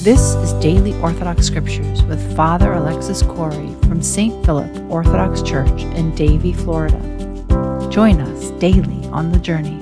This is Daily Orthodox Scriptures with Father Alexis Corey from St. Philip Orthodox Church in Davie, Florida. Join us daily on the journey.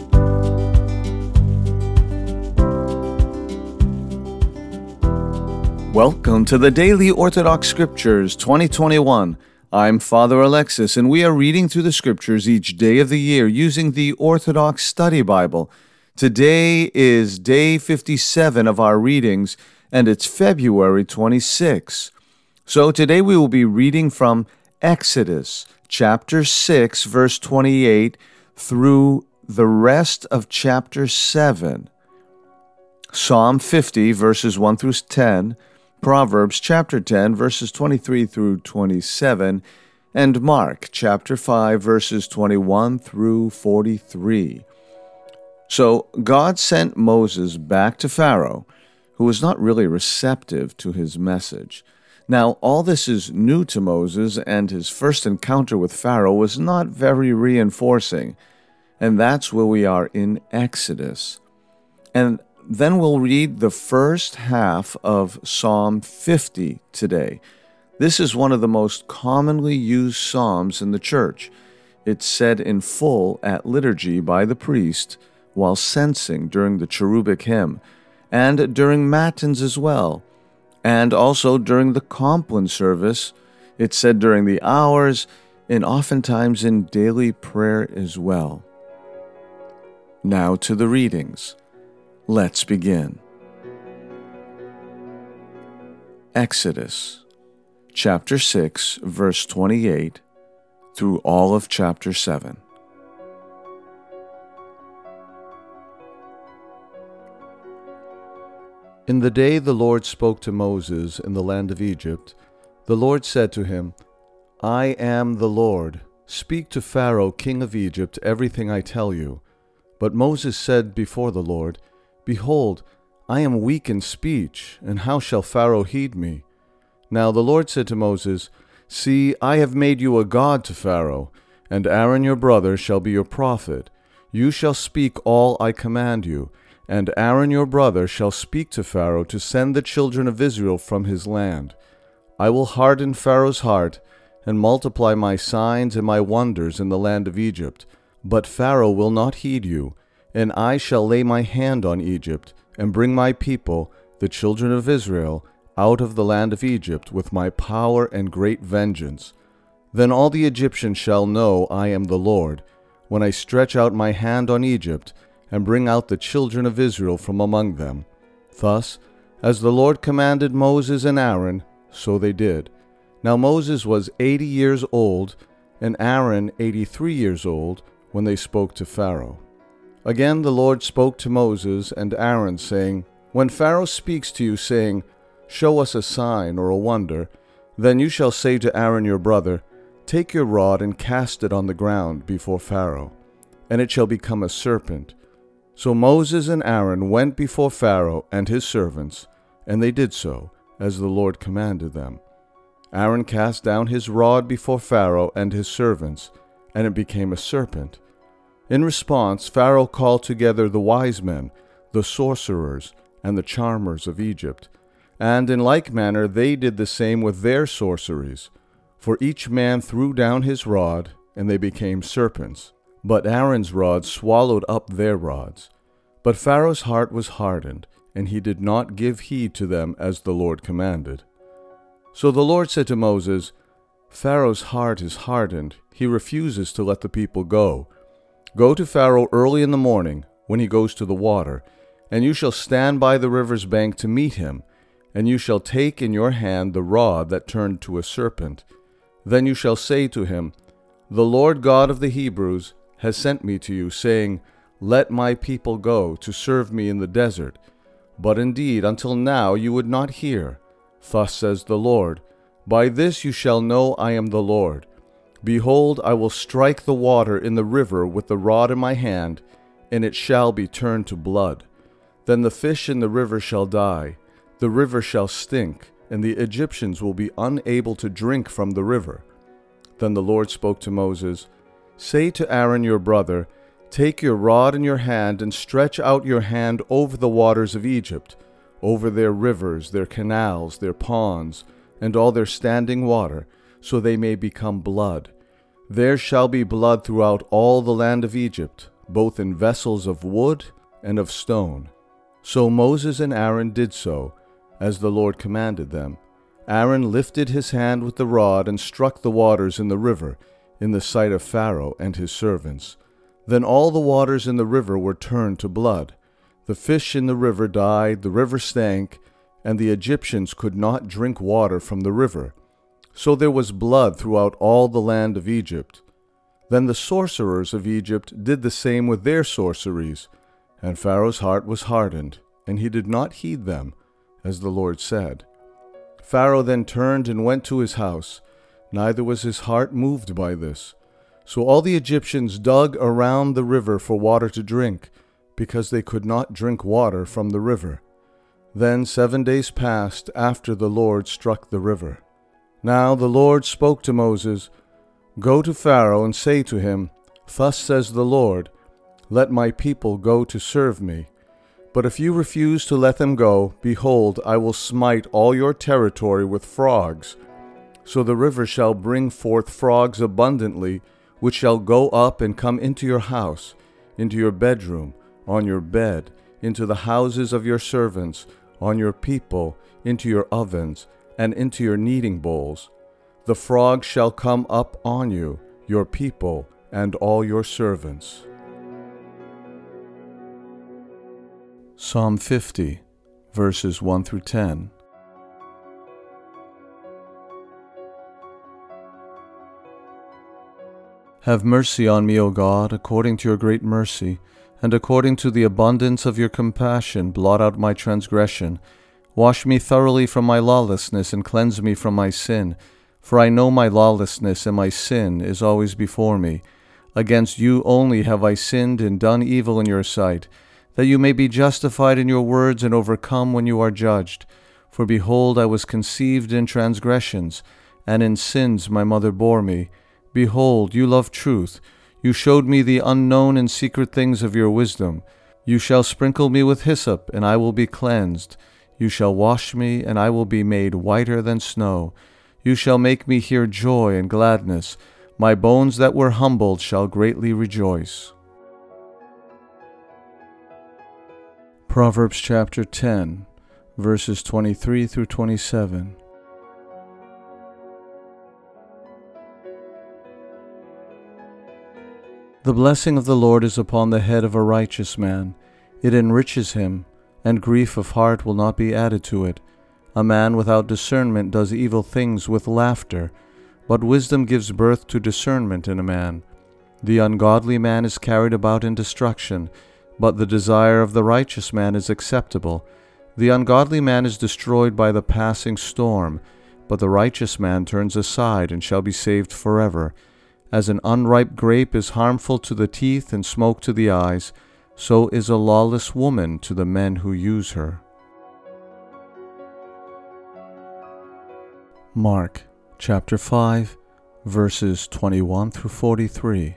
Welcome to the Daily Orthodox Scriptures 2021. I'm Father Alexis, and we are reading through the Scriptures each day of the year using the Orthodox Study Bible. Today is day 57 of our readings, and it's February 26. So today we will be reading from Exodus chapter 6, verse 28, through the rest of chapter 7. Psalm 50, verses 1 through 10, Proverbs chapter 10, verses 23 through 27, and Mark chapter 5, verses 21 through 43. So God sent Moses back to Pharaoh, who was not really receptive to his message. Now, all this is new to Moses, and his first encounter with Pharaoh was not very reinforcing. And that's where we are in Exodus. And then we'll read the first half of Psalm 50 today. This is one of the most commonly used psalms in the church. It's said in full at liturgy by the priest while censing during the cherubic hymn, and during matins as well, and also during the Compline service. It's said during the hours, and oftentimes in daily prayer as well. Now to the readings. Let's begin. Exodus, chapter 6, verse 28, through all of chapter 7. In the day the Lord spoke to Moses in the land of Egypt, the Lord said to him, I am the Lord. Speak to Pharaoh, king of Egypt, everything I tell you. But Moses said before the Lord, Behold, I am weak in speech, and how shall Pharaoh heed me? Now the Lord said to Moses, See, I have made you a god to Pharaoh, and Aaron your brother shall be your prophet. You shall speak all I command you, and Aaron your brother shall speak to Pharaoh to send the children of Israel from his land. I will harden Pharaoh's heart, and multiply my signs and my wonders in the land of Egypt. But Pharaoh will not heed you, and I shall lay my hand on Egypt, and bring my people, the children of Israel, out of the land of Egypt with my power and great vengeance. Then all the Egyptians shall know I am the Lord, when I stretch out my hand on Egypt, and bring out the children of Israel from among them. Thus, as the Lord commanded Moses and Aaron, so they did. Now Moses was 80 years old, and Aaron 83 years old, when they spoke to Pharaoh. Again the Lord spoke to Moses and Aaron, saying, When Pharaoh speaks to you, saying, Show us a sign or a wonder, then you shall say to Aaron your brother, Take your rod and cast it on the ground before Pharaoh, and it shall become a serpent. So Moses and Aaron went before Pharaoh and his servants, and they did so, as the Lord commanded them. Aaron cast down his rod before Pharaoh and his servants, and it became a serpent. In response, Pharaoh called together the wise men, the sorcerers, and the charmers of Egypt, and in like manner they did the same with their sorceries. For each man threw down his rod, and they became serpents. But Aaron's rod swallowed up their rods. But Pharaoh's heart was hardened, and he did not give heed to them as the Lord commanded. So the Lord said to Moses, Pharaoh's heart is hardened, he refuses to let the people go. Go to Pharaoh early in the morning, when he goes to the water, and you shall stand by the river's bank to meet him, and you shall take in your hand the rod that turned to a serpent. Then you shall say to him, The Lord God of the Hebrews has sent me to you, saying, Let my people go to serve me in the desert. But indeed, until now you would not hear. Thus says the Lord, By this you shall know I am the Lord. Behold, I will strike the water in the river with the rod in my hand, and it shall be turned to blood. Then the fish in the river shall die, the river shall stink, and the Egyptians will be unable to drink from the river. Then the Lord spoke to Moses, Say to Aaron your brother, Take your rod in your hand and stretch out your hand over the waters of Egypt, over their rivers, their canals, their ponds, and all their standing water, so they may become blood. There shall be blood throughout all the land of Egypt, both in vessels of wood and of stone. So Moses and Aaron did so, as the Lord commanded them. Aaron lifted his hand with the rod and struck the waters in the river, in the sight of Pharaoh and his servants. Then all the waters in the river were turned to blood. The fish in the river died, the river stank, and the Egyptians could not drink water from the river. So there was blood throughout all the land of Egypt. Then the sorcerers of Egypt did the same with their sorceries, and Pharaoh's heart was hardened, and he did not heed them, as the Lord said. Pharaoh then turned and went to his house, neither was his heart moved by this. So all the Egyptians dug around the river for water to drink, because they could not drink water from the river. Then 7 days passed after the Lord struck the river. Now the Lord spoke to Moses, "Go to Pharaoh and say to him, 'Thus says the Lord, let my people go to serve me. But if you refuse to let them go, behold, I will smite all your territory with frogs. So the river shall bring forth frogs abundantly, which shall go up and come into your house, into your bedroom, on your bed, into the houses of your servants, on your people, into your ovens, and into your kneading bowls. The frogs shall come up on you, your people, and all your servants.'" Psalm 50, verses 1 through 10. Have mercy on me, O God, according to your great mercy, and according to the abundance of your compassion, blot out my transgression. Wash me thoroughly from my lawlessness, and cleanse me from my sin. For I know my lawlessness, and my sin is always before me. Against you only have I sinned and done evil in your sight, that you may be justified in your words and overcome when you are judged. For behold, I was conceived in transgressions, and in sins my mother bore me. Behold, you love truth. You showed me the unknown and secret things of your wisdom. You shall sprinkle me with hyssop, and I will be cleansed. You shall wash me, and I will be made whiter than snow. You shall make me hear joy and gladness. My bones that were humbled shall greatly rejoice. Proverbs chapter 10, verses 23 through 27. The blessing of the Lord is upon the head of a righteous man. It enriches him, and grief of heart will not be added to it. A man without discernment does evil things with laughter, but wisdom gives birth to discernment in a man. The ungodly man is carried about in destruction, but the desire of the righteous man is acceptable. The ungodly man is destroyed by the passing storm, but the righteous man turns aside and shall be saved forever. As an unripe grape is harmful to the teeth and smoke to the eyes, so is a lawless woman to the men who use her. Mark chapter 5, verses 21 through 43.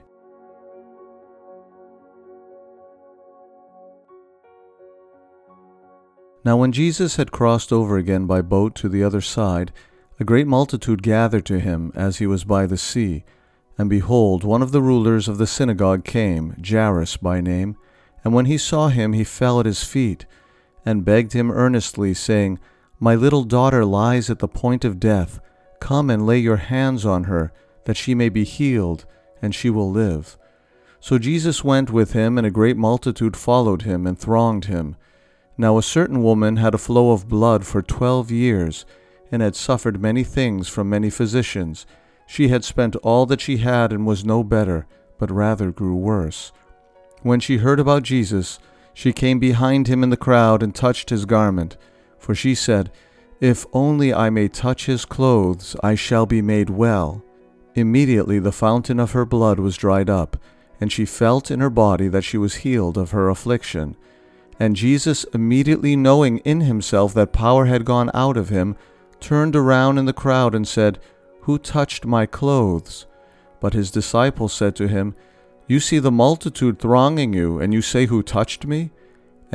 Now when Jesus had crossed over again by boat to the other side, a great multitude gathered to him as he was by the sea. And behold, one of the rulers of the synagogue came, Jairus by name, and when he saw him, he fell at his feet, and begged him earnestly, saying, "My little daughter lies at the point of death. Come and lay your hands on her, that she may be healed, and she will live." So Jesus went with him, and a great multitude followed him and thronged him. Now a certain woman had a flow of blood for 12 years, and had suffered many things from many physicians. She had spent all that she had and was no better, but rather grew worse. When she heard about Jesus, she came behind him in the crowd and touched his garment. For she said, "If only I may touch his clothes, I shall be made well." Immediately the fountain of her blood was dried up, and she felt in her body that she was healed of her affliction. And Jesus, immediately knowing in himself that power had gone out of him, turned around in the crowd and said, "Who touched my clothes?" But his disciples said to him, "You see the multitude thronging you, and you say, 'Who touched me?'"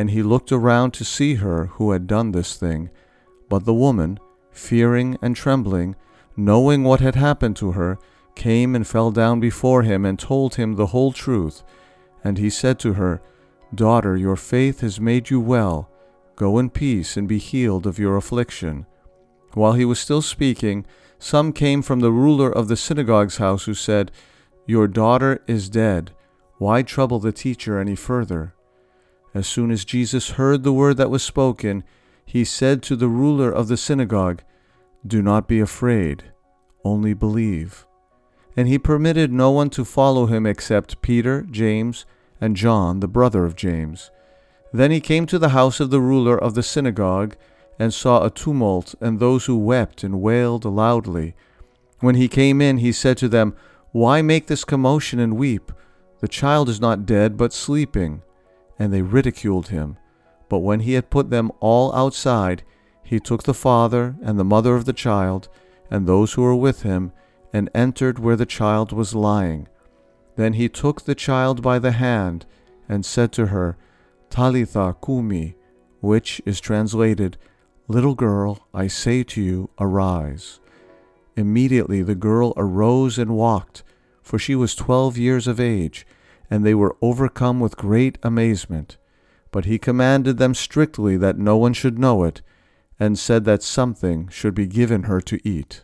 And he looked around to see her who had done this thing. But the woman, fearing and trembling, knowing what had happened to her, came and fell down before him and told him the whole truth. And he said to her, "Daughter, your faith has made you well. Go in peace and be healed of your affliction." While he was still speaking, some came from the ruler of the synagogue's house who said, "Your daughter is dead. Why trouble the teacher any further?" As soon as Jesus heard the word that was spoken, he said to the ruler of the synagogue, "Do not be afraid, only believe." And he permitted no one to follow him except Peter, James, and John, the brother of James. Then he came to the house of the ruler of the synagogue, and saw a tumult and those who wept and wailed loudly. When he came in, he said to them, "Why make this commotion and weep? The child is not dead, but sleeping." And they ridiculed him. But when he had put them all outside, he took the father and the mother of the child, and those who were with him, and entered where the child was lying. Then he took the child by the hand, and said to her, "Talitha kumi," which is translated, "Little girl, I say to you, arise." Immediately the girl arose and walked, for she was 12 years of age, and they were overcome with great amazement. But he commanded them strictly that no one should know it, and said that something should be given her to eat.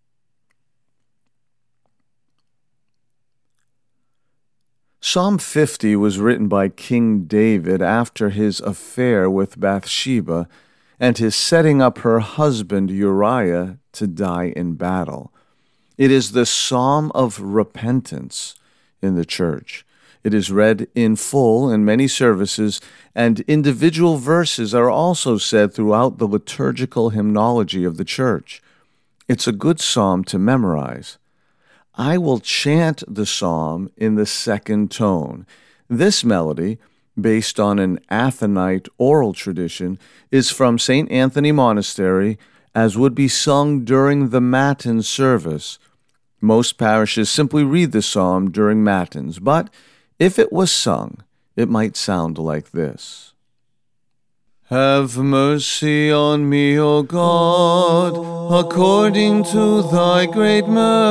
Psalm 50 was written by King David after his affair with Bathsheba and his setting up her husband Uriah to die in battle. It is the Psalm of repentance in the church. It is read in full in many services, and individual verses are also said throughout the liturgical hymnology of the church. It's a good psalm to memorize. I will chant the psalm in the second tone. This melody, based on an Athonite oral tradition, is from St. Anthony Monastery, as would be sung during the Matin service. Most parishes simply read the psalm during Matins, but if it was sung, it might sound like this. Have mercy on me, O God, according to thy great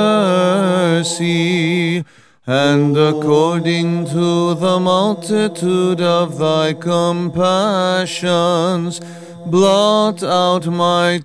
mercy, and according to the multitude of thy compassions, blot out my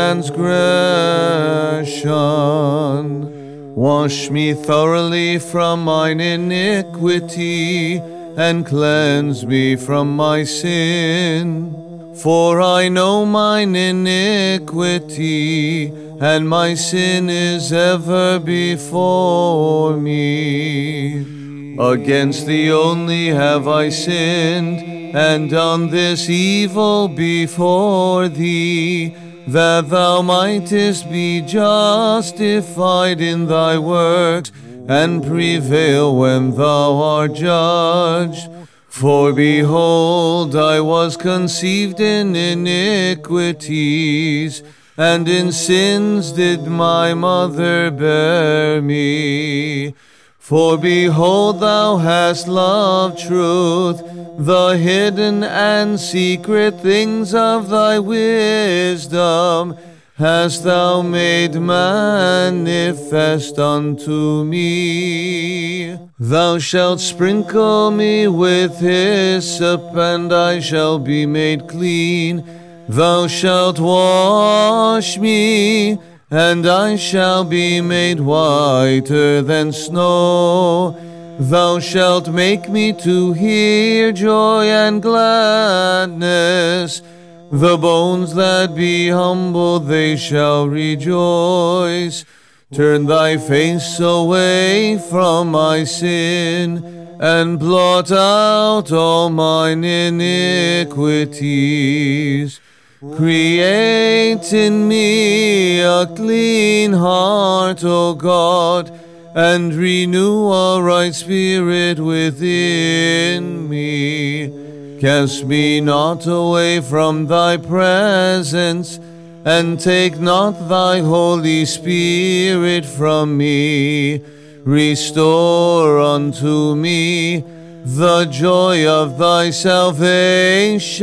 transgression. Wash me thoroughly from mine iniquity, and cleanse me from my sin. For I know mine iniquity, and my sin is ever before me. Against thee only have I sinned, and done this evil before thee, that thou mightest be justified in thy works, and prevail when thou art judged. For behold, I was conceived in iniquities, and in sins did my mother bear me. For behold, thou hast loved truth, the hidden and secret things of thy wisdom hast thou made manifest unto me. Thou shalt sprinkle me with hyssop, and I shall be made clean. Thou shalt wash me, and I shall be made whiter than snow. Thou shalt make me to hear joy and gladness. The bones that be humble, they shall rejoice. Turn thy face away from my sin, and blot out all mine iniquities. Create in me a clean heart, O God, and renew a right spirit within me. Cast me not away from thy presence, and take not thy Holy Spirit from me. Restore unto me the joy of thy salvation,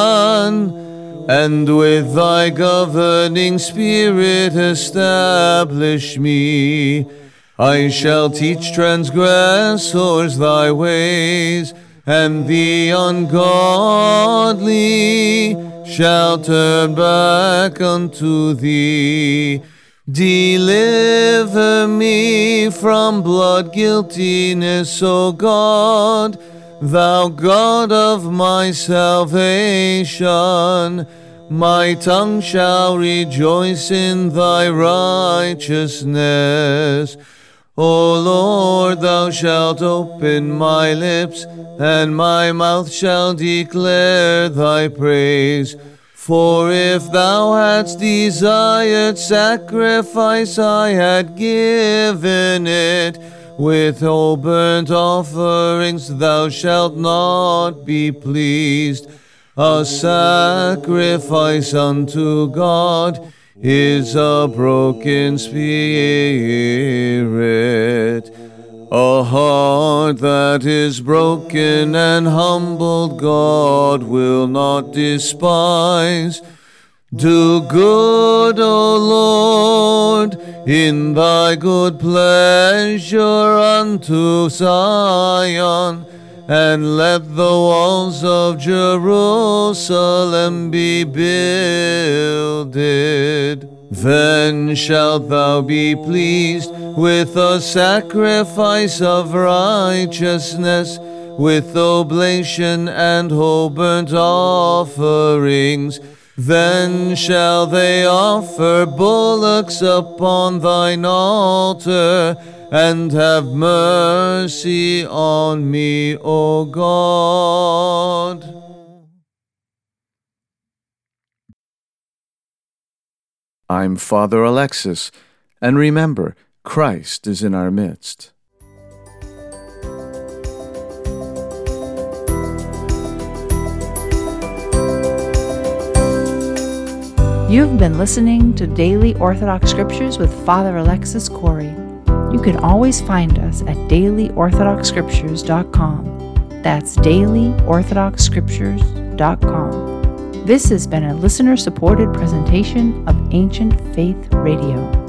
and with thy governing spirit establish me. I shall teach transgressors thy ways, and the ungodly shall turn back unto thee. Deliver me from blood guiltiness, O God, thou God of my salvation. My tongue shall rejoice in thy righteousness. O Lord, thou shalt open my lips, and my mouth shall declare thy praise. For if thou hadst desired sacrifice, I had given it. With whole burnt offerings thou shalt not be pleased. A sacrifice unto God is a broken spirit. A heart that is broken and humbled God will not despise. Do good, O Lord, in thy good pleasure unto Zion, and let the walls of Jerusalem be builded. Then shalt thou be pleased with a sacrifice of righteousness, with oblation and whole burnt offerings. Then shall they offer bullocks upon thine altar, and have mercy on me, O God. I'm Father Alexis, and remember, Christ is in our midst. You've been listening to Daily Orthodox Scriptures with Father Alexis Corey. You can always find us at dailyorthodoxscriptures.com. That's dailyorthodoxscriptures.com. This has been a listener-supported presentation of Ancient Faith Radio.